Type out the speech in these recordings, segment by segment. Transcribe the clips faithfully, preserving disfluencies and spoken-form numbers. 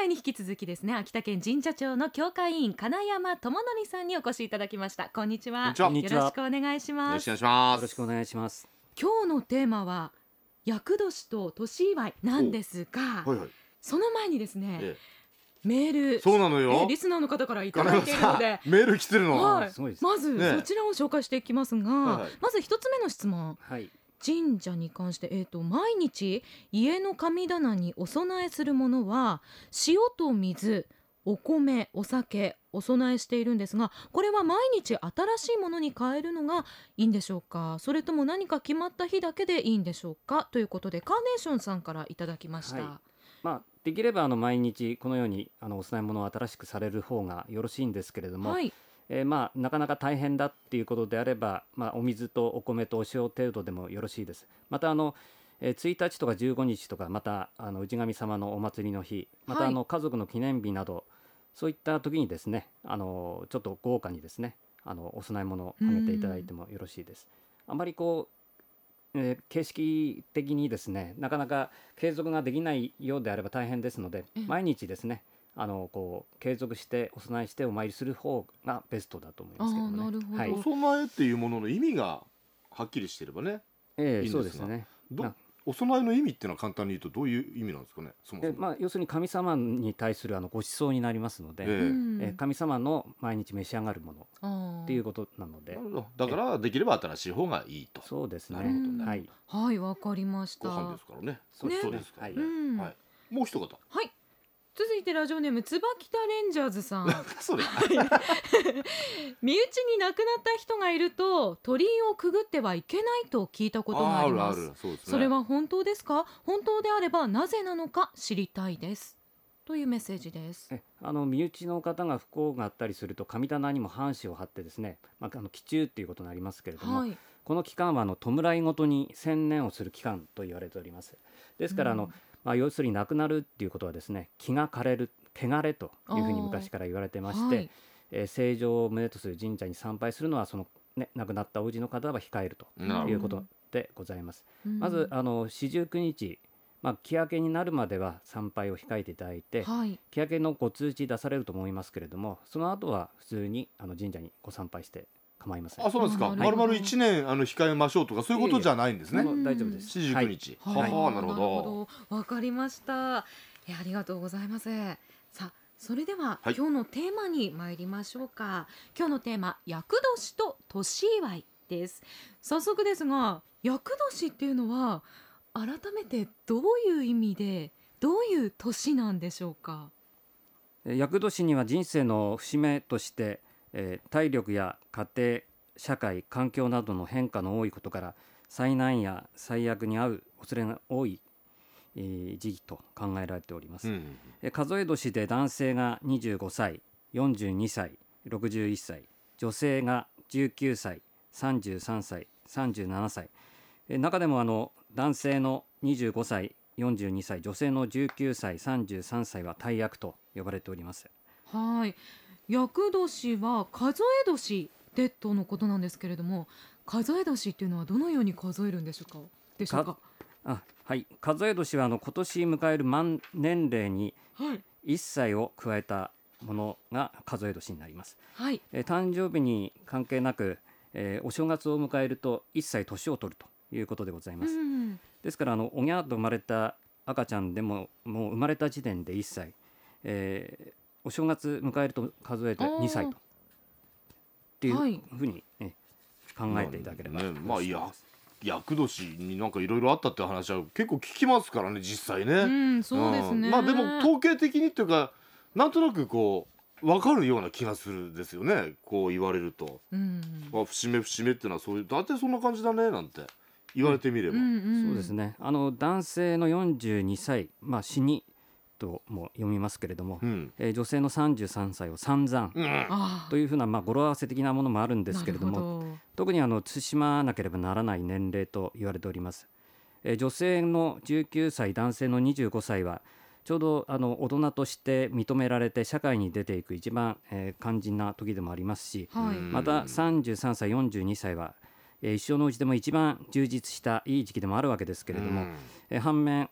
に引き続きですね、秋田県神社庁の教会委員金山智則さんにお越しいただきました。こんにちは。 こんにちは。 よろしくお願いします。 よろしくお願いします。 よろしくお願いします。 今日のテーマは厄年と年祝いなんですが、 はいはい、 その前にですね、 ええ、 メール、 そうなのよ、 リスナーの方からいただいているのでメール来てるの、 はい、 すごいです。 まず、 ね、 そちらを紹介していきますが、 はいはい、 まず一つ目の質問、 はい、 神社に関して、えーと、毎日家の神棚にお供えするものは塩と水、お米、お酒お供えしているんですが、これは毎日新しいものに変えるのがいいんでしょうか、それとも何か決まった日だけでいいんでしょうか、ということでカーネーションさんからいただきました。 はい、まあ、できればあの毎日このようにあのお供え物を新しくされる方がよろしいんですけれども、はい、えーまあ、なかなか大変だっていうことであれば、まあ、お水とお米とお塩程度でもよろしいです。またあの、えー、ついたちとかじゅうごにちとか、またあの氏神様のお祭りの日、またあの、はい、家族の記念日などそういった時にですね、あのちょっと豪華にですね、あのお供え物をあげていただいてもよろしいです。あまりこう、えー、形式的にですね、なかなか継続ができないようであれば大変ですので、毎日ですね、あのこう継続してお供えしてお参りする方がベストだと思いますけどもね。 なるほど、はい、 お供えっていうものの意味がはっきりしていればね、 えー、 いいんですが、 そうですね。 どお供えの意味っていうのは簡単に言うとどういう意味なんですかね。そもそも、 え、まあ、要するに神様に対するあのご馳走になりますので、えーえ神様の毎日召し上がるものっていうことなので、 なるほど、だからできれば新しい方がいいと。 そうですね。 なるほどね。 はい、はい、わかりました。 ご飯ですからね。 そうですね。 そうですからね。 うん、 はい、もう一方。 はい、続いてラジオネームつばきたレンジャーズさんそれ身内に亡くなった人がいると鳥居をくぐってはいけないと聞いたことがあります。 あるある、そうですね。 それは本当ですか？本当であればなぜなのか知りたいです、というメッセージです。 えあの身内の方が不幸があったりすると神棚にも半紙を貼ってですね、まあ、あの祈祷っていうことになりますけれども、はい、この期間はあの弔いごとに専念をする期間と言われております。ですからあの、うん、まあ、要するに亡くなるっていうことはですね、気が枯れる、汚れというふうに昔から言われてまして、はい、えー、正常を旨とする神社に参拝するのはその、ね、亡くなったおじの方は控えるということでございます。うん、まずあの四十九日、まあ、木明けになるまでは参拝を控えていただいて、はい、木明けのご通知出されると思いますけれども、その後は普通にあの神社にご参拝して構いません。 あ、そうですか。まるまるいちねんあの控えましょうとかそういうことじゃないんですね。 大丈夫です。 四十九日。 はい、 はあ、 はい、 なるほど。 わかりました。えありがとうございます。さあ、それでは、はい、今日のテーマに参りましょうか。今日のテーマ、厄年と年祝いです。早速ですが、厄年っていうのは改めてどういう意味で、どういう年なんでしょうか。 厄年には人生の節目として、えー、体力や家庭、社会、環境などの変化の多いことから災難や災厄に遭う恐れが多い、えー、時期と考えられております。うんうんうん、数え年で男性がにじゅうごさい、よんじゅうにさい、ろくじゅういっさい、女性がじゅうきゅうさい、さんじゅうさんさい、さんじゅうななさい、えー、中でもあの男性のにじゅうごさい、よんじゅうにさい、女性のじゅうきゅうさい、さんじゅうさんさいは大厄と呼ばれております。 はい、厄年は数え年でとのことなんですけれども、数え年っていうのはどのように数えるんでしょうか。でしょうか。 あ、はい、数え年はあの今年迎える満年齢にいっさいを加えたものが数え年になります。はい、えー、誕生日に関係なく、えー、お正月を迎えるといっさい年を取るということでございます。うん、ですからあのおぎゃーと生まれた赤ちゃんでももう生まれた時点でいっさい、えー、お正月迎えると数えてにさいとっていうふうに、ね、考えていただければ、 ね、まあいや厄年になんかいろいろあったって話は結構聞きますからね、実際ね。 うん、そうですね。 うん、まあでも統計的にっていうかなんとなくこう分かるような気がするですよね、こう言われると。うん、まあ、節目節目っていうのはそういうだってそんな感じだねなんて言われてみれば、うんうんうん、そうですね。あの男性のよんじゅうにさい、まあ、死にとも読みますけれども、うん、えー、女性のさんじゅうさんさいを三山、うん、というふうな、まあ、語呂合わせ的なものもあるんですけれども、特にあの慎まなければならない年齢と言われております。えー、女性のじゅうきゅうさい、男性のにじゅうごさいはちょうどあの大人として認められて社会に出ていく一番、えー、肝心な時でもありますし、はい、またさんじゅうさんさい、よんじゅうにさいは、えー、一生のうちでも一番充実したいい時期でもあるわけですけれども、えー、反面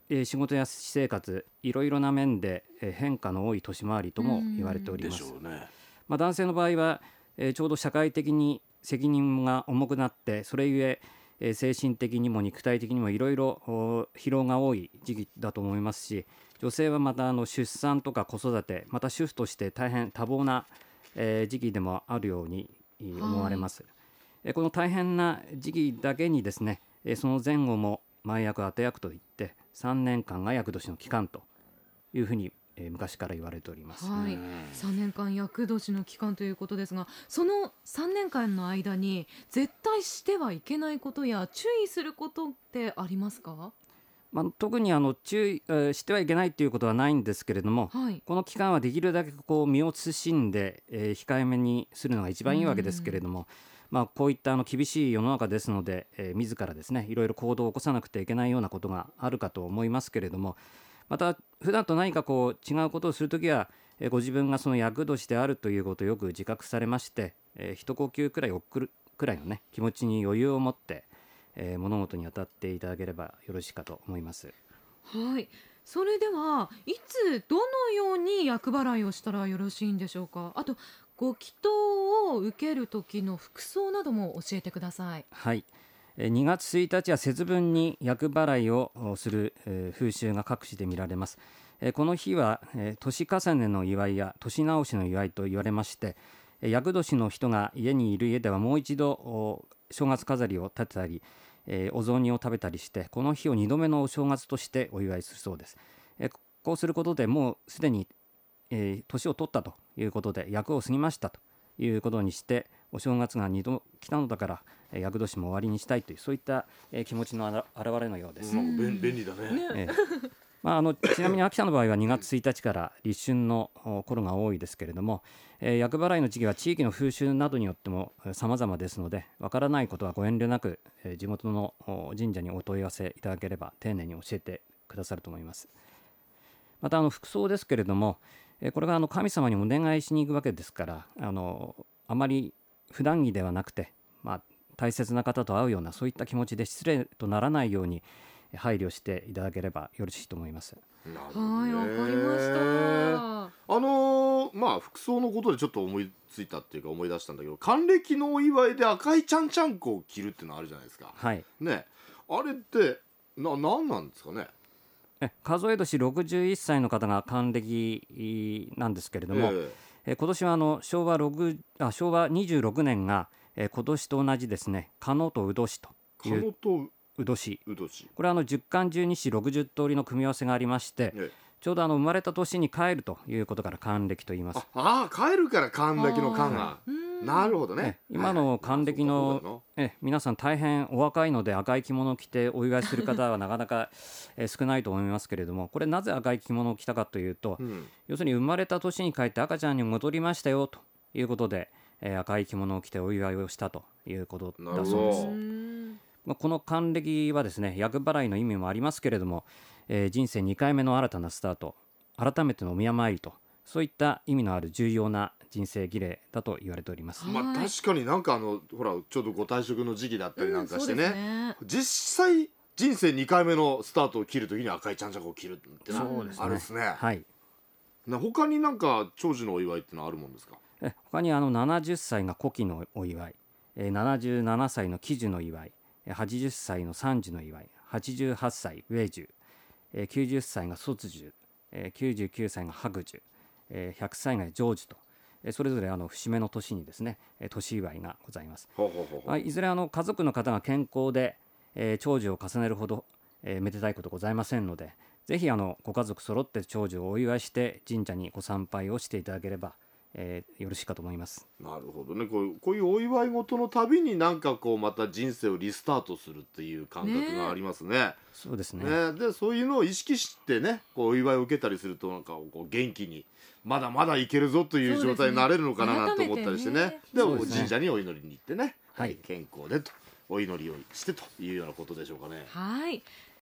えー、仕事や私生活いろいろな面で、えー、変化の多い年回りとも言われております。 でしょうね。 まあ、男性の場合は、えー、ちょうど社会的に責任が重くなって、それゆええー、精神的にも肉体的にもいろいろ疲労が多い時期だと思いますし、女性はまたあの出産とか子育て、また主婦として大変多忙な、えー、時期でもあるように思われます。はい、えー、この大変な時期だけにですね、えー、その前後も前役後役といってさんねんかんが厄年の期間というふうにえー、昔から言われております。 はい、さんねんかん厄年の期間ということですが、そのさんねんかんの間に絶対してはいけないことや注意することってありますか？ まあ、特にあの注意、えー、してはいけないということはないんですけれども、はい、この期間はできるだけこう身を慎んで、えー、控えめにするのが一番いいわけですけれども、まあ、こういったあの厳しい世の中ですので、えー、自らですねいろいろ行動を起こさなくてはいけないようなことがあるかと思いますけれども、また普段と何かこう違うことをするときは、えー、ご自分がその厄年であるということをよく自覚されまして、えー、一呼吸くらい送るくらいのね気持ちに余裕を持って、えー、物事に当たっていただければよろしいかと思います。 はい、それではいつどのように厄払いをしたらよろしいんでしょうか？あとご祈祷を受ける時の服装なども教えてください。 はい、にがつついたちは節分に厄払いをする風習が各地で見られます。この日は年重ねの祝いや年直しの祝いと言われまして、厄年の人が家にいる家ではもう一度正月飾りを立てたり、お雑煮を食べたりして、この日をにどめのお正月としてお祝いするそうです。こうすることでもうすでに年を取ったということで厄を過ぎましたということにして、お正月がにど来たのだから厄年も終わりにしたいという、そういった、えー、気持ちのあら表れのようです。 うん、便利だね。 えーまあ、あのちなみに秋田の場合はにがつついたちから立春の頃が多いですけれども、えー、厄払いの時期は地域の風習などによっても様々ですので、わからないことはご遠慮なく、えー、地元の神社にお問い合わせいただければ丁寧に教えてくださると思います。またあの服装ですけれども、えー、これがあの神様にお願いしに行くわけですから、あのあまり普段着ではなくて、まあ、大切な方と会うようなそういった気持ちで失礼とならないように配慮していただければよろしいと思います。 はい、わかりました。 あのー、まあ服装のことでちょっと思いついたっていうか思い出したんだけど、還暦のお祝いで赤いちゃんちゃんこを着るっていうのあるじゃないですか。 はいね、あれってな何なんですかね。 え数え年ろくじゅういっさいの方が還暦なんですけれども、えーえ今年はあの昭和6あ昭和にじゅうろくねんが、えー、今年と同じですね、庚午と卯年という庚午と卯年、 卯年、 これはあの十干十二支ろくじゅう通りの組み合わせがありまして、ええ、ちょうどあの生まれた年に帰るということから還暦と言います。 ああ、帰るから還暦の還が、なるほどね。 今の還暦のえ皆さん大変お若いので、赤い着物を着てお祝いする方はなかなか少ないと思いますけれども、これなぜ赤い着物を着たかというと、うん、要するに生まれた年に帰って赤ちゃんに戻りましたよということで、えー、赤い着物を着てお祝いをしたということだそうです。この還暦はですね、厄払いの意味もありますけれども、えー、人生にかいめの新たなスタート、改めてのお宮参りと、そういった意味のある重要な人生儀礼だと言われております。 まあ、確かになんかあのほらちょうどご退職の時期だったりなんかしてね、うんね、実際人生にかいめのスタートを切るときに赤いちゃんちゃんこを切るってのはあるですね。 はい。 な他になんか長寿のお祝いってのはあるもんですか。 え他にあのななじゅっさいが古希のお祝い、えー、ななじゅうななさいの喜寿の祝い、はちじゅっさいの参寿の祝い、はちじゅうはっさい米寿、きゅうじゅっさいが卒寿、きゅうじゅうきゅうさいが白寿、ひゃくさいが成就と、それぞれあの節目の年にですね年祝いがございます。 ほうほうほうほう。 いずれあの家族の方が健康で、えー、長寿を重ねるほど、えー、めでたいことございませんので、ぜひあのご家族揃って長寿をお祝いして神社にご参拝をしていただければ、えー、よろしいかと思います。 なるほどね。こういう、こういうお祝い事のたびになんかこうまた人生をリスタートするっていう感覚がありますね。ね、 そうですね。 ね、でそういうのを意識してね、こうお祝いを受けたりするとなんかこう元気にまだまだいけるぞという状態になれるのかななんて思ったりしてね。でも神社にお祈りに行ってね、はい、健康でとお祈りをしてというようなことでしょうかね。 はい。